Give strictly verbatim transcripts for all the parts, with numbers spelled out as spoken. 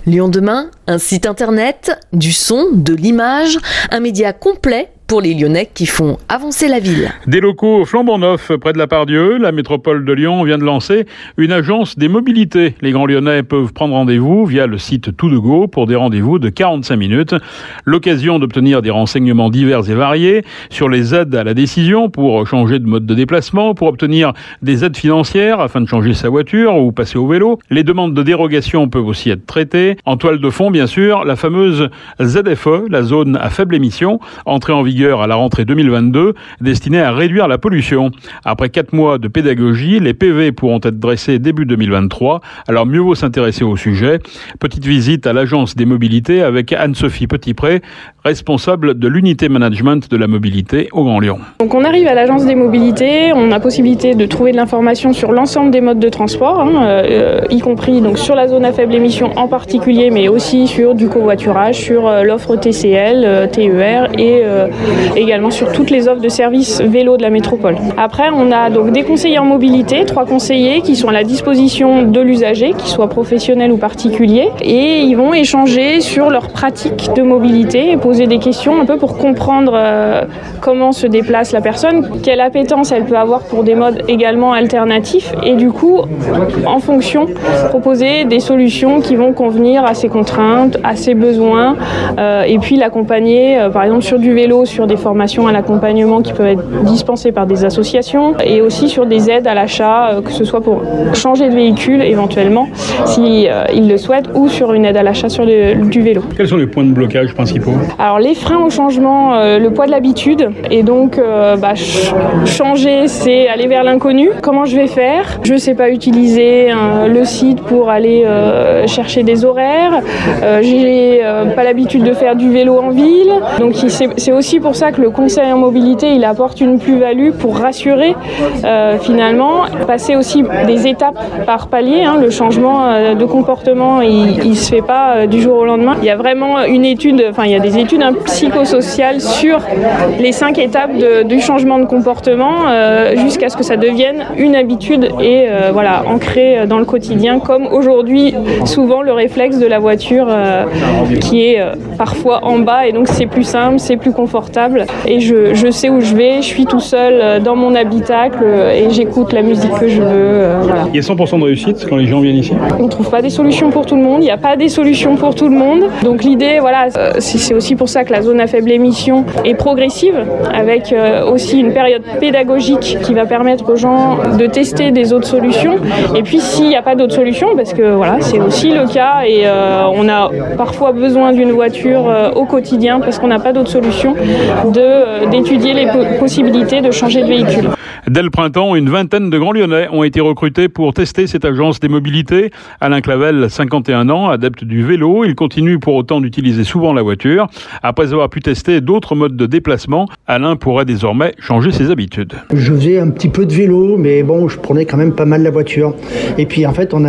Lyon demain, un site internet, du son, de l'image, un média complet pour les Lyonnais qui font avancer la ville. Des locaux flambant neufs près de la Part-Dieu, la métropole de Lyon vient de lancer une agence des mobilités. Les Grands Lyonnais peuvent prendre rendez-vous via le site Tout de Go pour des rendez-vous de quarante-cinq minutes. L'occasion d'obtenir des renseignements divers et variés sur les aides à la décision pour changer de mode de déplacement, pour obtenir des aides financières afin de changer sa voiture ou passer au vélo. Les demandes de dérogation peuvent aussi être traitées. En toile de fond, bien sûr, la fameuse Z F E, la zone à faible émission, entrée en vigueur à la rentrée deux mille vingt-deux, destinée à réduire la pollution. Après quatre mois de pédagogie, les P V pourront être dressés début deux mille vingt-trois, alors mieux vaut s'intéresser au sujet. Petite visite à l'agence des mobilités avec Anne-Sophie Petitpré, responsable de l'unité management de la mobilité au Grand Lyon. Donc on arrive à l'agence des mobilités, on a possibilité de trouver de l'information sur l'ensemble des modes de transport, hein, euh, y compris donc sur la zone à faible émission en particulier, mais aussi sur du covoiturage, sur euh, l'offre T C L, euh, T E R et euh, également sur toutes les offres de services vélo de la métropole. Après, on a donc des conseillers en mobilité, trois conseillers qui sont à la disposition de l'usager, qu'il soit professionnel ou particulier, et ils vont échanger sur leurs pratiques de mobilité et poser des questions un peu pour comprendre euh, comment se déplace la personne, quelle appétence elle peut avoir pour des modes également alternatifs, et du coup, en fonction, proposer des solutions qui vont convenir à ses contraintes, à ses besoins, euh, et puis l'accompagner, euh, par exemple sur du vélo, sur des formations à l'accompagnement qui peuvent être dispensées par des associations, et aussi sur des aides à l'achat, euh, que ce soit pour changer de véhicule éventuellement, si euh, ils le souhaitent, ou sur une aide à l'achat sur le, du vélo. Quels sont les points de blocage principaux ? Alors les freins au changement, euh, le poids de l'habitude, et donc euh, bah, ch- changer, c'est aller vers l'inconnu. Comment je vais faire ? Je ne sais pas utiliser euh, le site pour aller euh, chercher des horaires. Euh, j'ai euh, pas l'habitude de faire du vélo en ville, donc c'est, c'est aussi pour ça que le conseil en mobilité, il apporte une plus-value pour rassurer euh, finalement, passer aussi des étapes par palier. Hein. Le changement euh, de comportement, il ne se fait pas euh, du jour au lendemain. Il y a vraiment une étude, enfin il y a des études hein, psychosociales sur les cinq étapes de, du changement de comportement euh, jusqu'à ce que ça devienne une habitude et euh, voilà, ancré dans le quotidien, comme aujourd'hui souvent le réflexe de la voiture euh, qui est euh, parfois en bas, et donc c'est plus simple, c'est plus confortable, et je, je sais où je vais, je suis tout seul dans mon habitacle et j'écoute la musique que je veux. Euh, voilà. Il y a cent pour cent de réussite quand les gens viennent ici ? On ne trouve pas des solutions pour tout le monde, il n'y a pas des solutions pour tout le monde, donc l'idée, voilà, euh, c'est, c'est aussi pour ça que la zone à faible émission est progressive, avec euh, aussi une période pédagogique qui va permettre aux gens de tester des autres solutions, et puis s'il n'y a pas d'autres solutions, parce que voilà, c'est aussi le cas, et euh, on a parfois besoin d'une voiture euh, au quotidien parce qu'on n'a pas d'autres solutions, de, euh, d'étudier les po- possibilités de changer de véhicule. Dès le printemps, une vingtaine de Grands Lyonnais ont été recrutés pour tester cette agence des mobilités. Alain Clavel, cinquante et un ans, adepte du vélo. Il continue pour autant d'utiliser souvent la voiture. Après avoir pu tester d'autres modes de déplacement, Alain pourrait désormais changer ses habitudes. Je faisais un petit peu de vélo, mais bon, je prenais quand même pas mal la voiture. Et puis en fait, on a,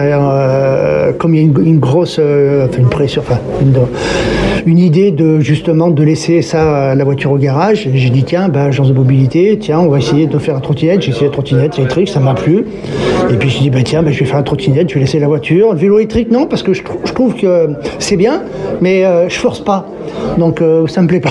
euh, comme il y a une, une grosse, euh, enfin une pression, enfin une, une idée de justement de laisser ça, la voiture au garage. J'ai dit tiens, bah, agence de mobilité, tiens, on va essayer de faire un trottinette. J'ai essayé la trottinette électrique, ça m'a plu. Et puis je me suis dit, bah, tiens, bah, je vais faire un trottinette, je vais laisser la voiture. Le vélo électrique, non, parce que je, tr- je trouve que c'est bien, mais euh, je force pas. Donc euh, ça me plaît pas.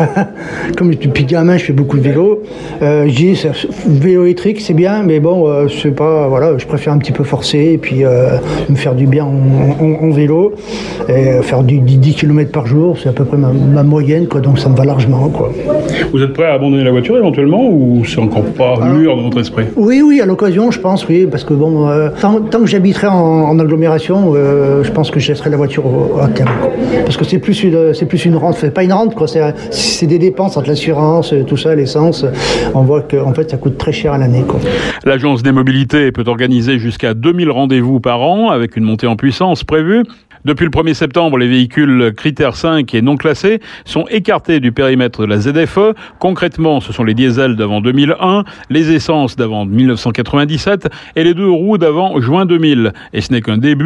Comme depuis gamin, je fais beaucoup de vélo. Euh, je dis, ça, vélo électrique, c'est bien, mais bon, euh, c'est pas, voilà, je préfère un petit peu forcer et puis euh, me faire du bien en, en, en vélo. Et faire du dix kilomètres par jour, c'est à peu près ma, ma moyenne, quoi, donc ça me va largement, quoi. Vous êtes prêt à abandonner la voiture éventuellement, ou c'est encore pas Alors, mûr dans votre esprit ? Oui, oui, à l'occasion, je pense, oui, parce que bon, euh, tant, tant que j'habiterai en, en agglomération, euh, je pense que je laisserai la voiture au, à terme, quoi. Parce que c'est plus une, c'est plus une rente, c'est pas une rente, quoi, c'est, c'est des dépenses entre l'assurance, tout ça, l'essence. On voit que en fait, ça coûte très cher à l'année, quoi. L'agence des mobilités peut organiser jusqu'à deux mille rendez-vous par an, avec une montée en puissance prévue. Depuis le premier septembre, les véhicules critères cinq et non classés sont écartés du périmètre de la Z F E. Concrètement, ce sont les diesels d'avant deux mille un, les essences d'avant mille neuf cent quatre-vingt-dix-sept et les deux roues d'avant juin deux mille. Et ce n'est qu'un début.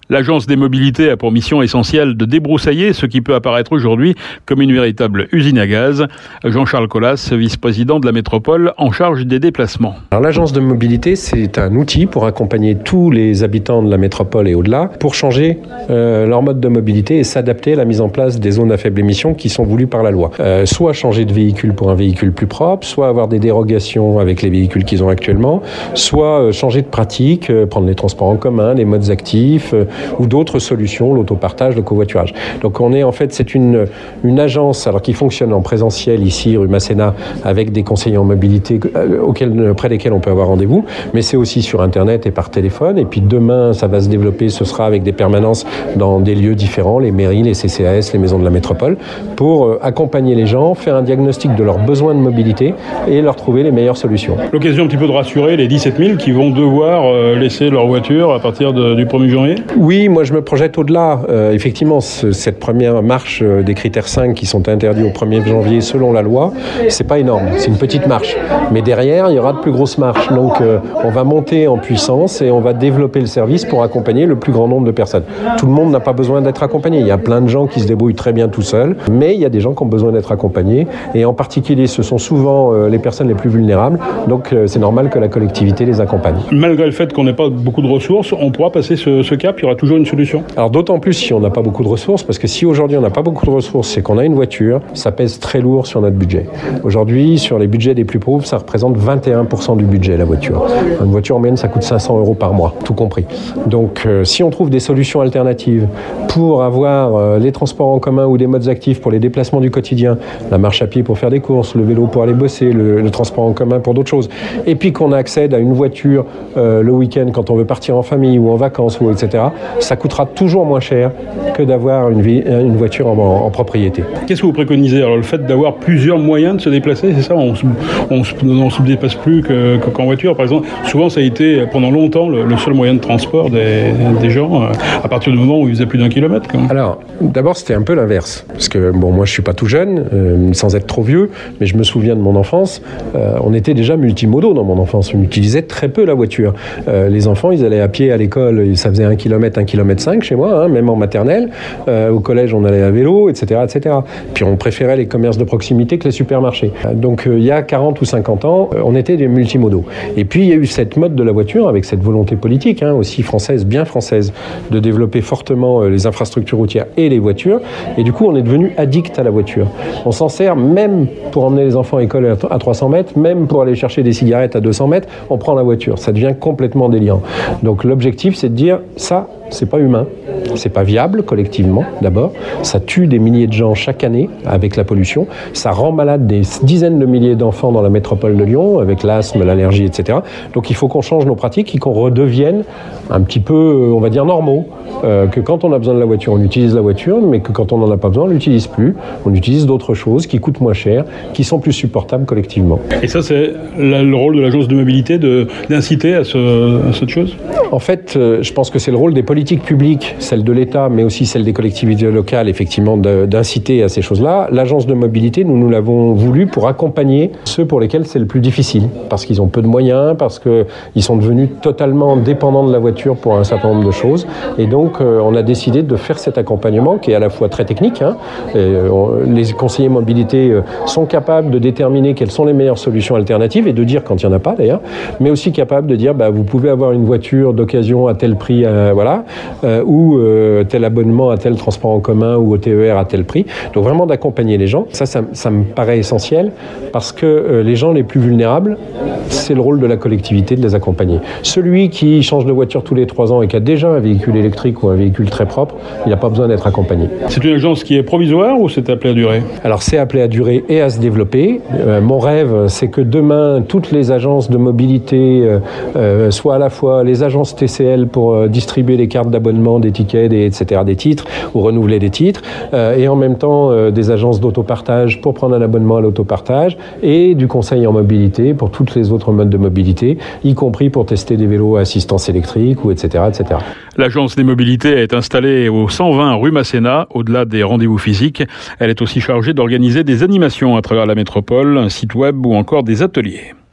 L'Agence des mobilités a pour mission essentielle de débroussailler ce qui peut apparaître aujourd'hui comme une véritable usine à gaz. Jean-Charles Collas, vice-président de la métropole en charge des déplacements. Alors, l'Agence de mobilité, c'est un outil pour accompagner tous les habitants de la métropole et au-delà pour changer euh, leur mode de mobilité et s'adapter à la mise en place des zones à faible émission qui sont voulues par la loi. Euh, soit changer de véhicule pour un véhicule plus propre, soit avoir des dérogations avec les véhicules qu'ils ont actuellement, soit euh, changer de pratique, euh, prendre les transports en commun, les modes actifs, euh, ou d'autres solutions, l'autopartage, le covoiturage. Donc on est en fait, c'est une, une agence alors qui fonctionne en présentiel ici, rue Masséna, avec des conseillers en mobilité auxquels, près desquels on peut avoir rendez-vous, mais c'est aussi sur Internet et par téléphone. Et puis demain, ça va se développer, ce sera avec des permanences dans des lieux différents, les mairies, les C C A S, les maisons de la métropole, pour accompagner les gens, faire un diagnostic de leurs besoins de mobilité et leur trouver les meilleures solutions. L'occasion un petit peu de rassurer les dix-sept mille qui vont devoir laisser leur voiture à partir de, du premier janvier ? Oui, moi je me projette au-delà. Euh, effectivement, ce, cette première marche euh, des critères cinq qui sont interdits au premier janvier selon la loi, c'est pas énorme, c'est une petite marche. Mais derrière, il y aura de plus grosses marches. Donc euh, on va monter en puissance et on va développer le service pour accompagner le plus grand nombre de personnes. Tout le monde n'a pas besoin d'être accompagné. Il y a plein de gens qui se débrouillent très bien tout seuls, mais il y a des gens qui ont besoin d'être accompagnés. Et en particulier, ce sont souvent euh, les personnes les plus vulnérables. Donc euh, c'est normal que la collectivité les accompagne. Malgré le fait qu'on n'ait pas beaucoup de ressources, on pourra passer ce, ce cap, il y aura toujours une solution. Alors d'autant plus si on n'a pas beaucoup de ressources, parce que si aujourd'hui on n'a pas beaucoup de ressources, c'est qu'on a une voiture, ça pèse très lourd sur notre budget. Aujourd'hui, sur les budgets des plus pauvres, ça représente vingt et un pour cent du budget, la voiture. Une voiture en moyenne, ça coûte cinq cents euros par mois, tout compris. Donc euh, si on trouve des solutions alternatives pour avoir euh, les transports en commun ou des modes actifs pour les déplacements du quotidien, la marche à pied pour faire des courses, le vélo pour aller bosser, le, le transport en commun pour d'autres choses, et puis qu'on accède à une voiture euh, le week-end quand on veut partir en famille ou en vacances, ou et cetera, ça coûtera toujours moins cher que d'avoir une, vie, une voiture en, en propriété. Qu'est-ce que vous préconisez ? Alors le fait d'avoir plusieurs moyens de se déplacer, c'est ça ? On ne se déplace plus que, que, qu'en voiture, par exemple. Souvent, ça a été pendant longtemps le, le seul moyen de transport des, des gens, euh, à partir du moment où ils faisaient plus d'un kilomètre. Quand même. Alors, d'abord, c'était un peu l'inverse. Parce que, bon, moi, je suis pas tout jeune, euh, sans être trop vieux, mais je me souviens de mon enfance. Euh, on était déjà multimodaux dans mon enfance. On utilisait très peu la voiture. Euh, les enfants, ils allaient à pied à l'école, ça faisait un kilomètre, un kilomètre cinq chez moi, hein, même en maternelle. Euh, au collège, on allait à vélo, et cetera, et cetera. Puis on préférait les commerces de proximité que les supermarchés. Donc euh, il y a quarante ou cinquante ans, euh, on était des multimodaux. Et puis il y a eu cette mode de la voiture, avec cette volonté politique, hein, aussi française, bien française, de développer fortement euh, les infrastructures routières et les voitures. Et du coup, on est devenu addict à la voiture. On s'en sert même pour emmener les enfants à l'école à trois cents mètres, même pour aller chercher des cigarettes à deux cents mètres, on prend la voiture. Ça devient complètement délirant. Donc l'objectif, c'est de dire, ça, c'est pas humain, c'est pas viable collectivement d'abord, ça tue des milliers de gens chaque année avec la pollution, ça rend malade des dizaines de milliers d'enfants dans la métropole de Lyon avec l'asthme, l'allergie, et cetera. Donc il faut qu'on change nos pratiques et qu'on redevienne un petit peu, on va dire, normaux, euh, que quand on a besoin de la voiture, on utilise la voiture, mais que quand on n'en a pas besoin, on l'utilise plus, on utilise d'autres choses qui coûtent moins cher, qui sont plus supportables collectivement. Et ça, c'est la, le rôle de l'agence de mobilité de, d'inciter à, ce, à cette chose ? En fait, euh, je pense que c'est le rôle des politiques publiques, celle de l'État, mais aussi celle des collectivités locales, effectivement, de, d'inciter à ces choses-là. L'agence de mobilité, nous, nous l'avons voulu pour accompagner ceux pour lesquels c'est le plus difficile, parce qu'ils ont peu de moyens, parce qu'ils sont devenus totalement dépendants de la voiture pour un certain nombre de choses. Et donc, euh, on a décidé de faire cet accompagnement qui est à la fois très technique. Hein, et, euh, les conseillers mobilité euh, sont capables de déterminer quelles sont les meilleures solutions alternatives et de dire quand il n'y en a pas, d'ailleurs, mais aussi capables de dire, bah, vous pouvez avoir une voiture d'occasion à tel prix, euh, voilà, euh, ou euh, tel abonnement à tel transport en commun ou au T E R à tel prix. Donc vraiment d'accompagner les gens. Ça, ça, ça me paraît essentiel parce que euh, les gens les plus vulnérables, c'est le rôle de la collectivité de les accompagner. Celui qui change de voiture tous les trois ans et qui a déjà un véhicule électrique ou un véhicule très propre, il n'a pas besoin d'être accompagné. C'est une agence qui est provisoire ou c'est appelé à durer ? Alors c'est appelé à durer et à se développer. Euh, mon rêve, c'est que demain, toutes les agences de mobilité euh, euh, soient à la fois les agences T C L pour euh, distribuer des cartes d'abonnement, des tickets, des, et cetera, des titres, ou renouveler des titres, euh, et en même temps euh, des agences d'autopartage pour prendre un abonnement à l'autopartage, et du conseil en mobilité pour toutes les autres modes de mobilité, y compris pour tester des vélos à assistance électrique, ou et cetera, et cetera. L'agence des mobilités est installée au cent vingt rue Masséna, au-delà des rendez-vous physiques. Elle est aussi chargée d'organiser des animations à travers la métropole, un site web ou encore des ateliers.